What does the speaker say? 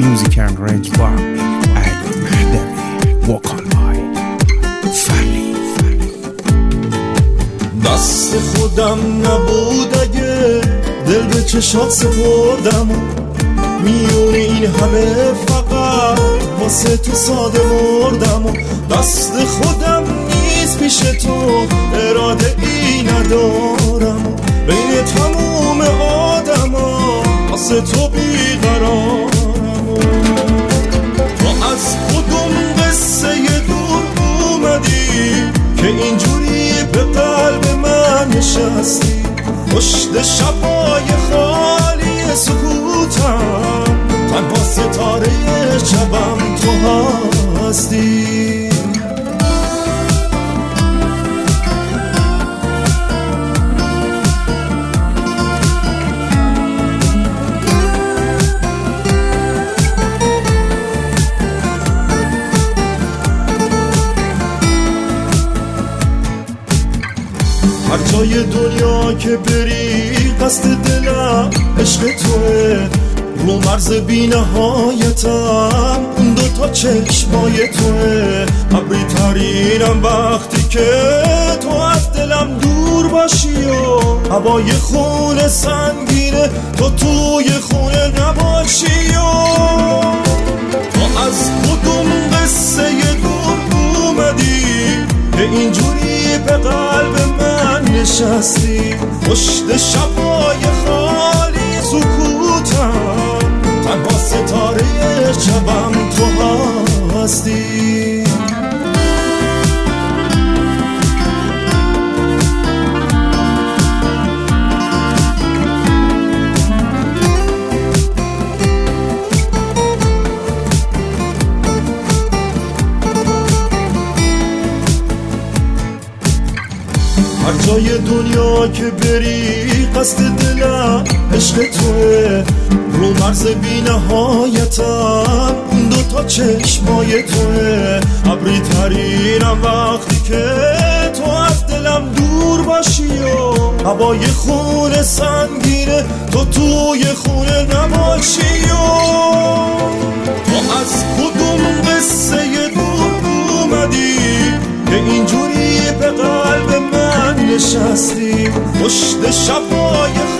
Music and Range by Ali Mahdami. Walk on by فلی. دست خودم نبود اگه دل به چشات سپردم، میونی این همه فقط واسه تو ساده مردم. دست خودم نیست پیش تو، اراده ای ندارم، بین تموم آدم ها واسه تو بیقرارم. تو از کدوم قصه دور اومدی که اینجوری به قلب من نشستی؟ پشت شبای خالی سکوتم تنها ستاره شبم تو هستی. هر جای دنیا که بری قصد دلم عشق توه، رو مرز بی نهایتم اون دوتا چشمای توه. ابری ترینم وقتی که تو از دلم دور باشی و هوای خونه سنگینه تو توی خونه نباشی. و تو از کدوم قصه دور اومدی که اینجوری به قلب من نشستی؟ پشت شبای خالی سکوتم تنها ستاره شبم تو هستی. هر جای دنیا که بری قصد دلم عشق توه، رو مرز بی نهایتم اون دوتا چشمای توه. ابری ترینم وقتی که تو از دلم دور باشی و هوای خونه سنگینه تو توی خونه نباشی. و تو از کدوم قصه دور اومدی که اینجوری به قلب من نشستی؟ پشت شبای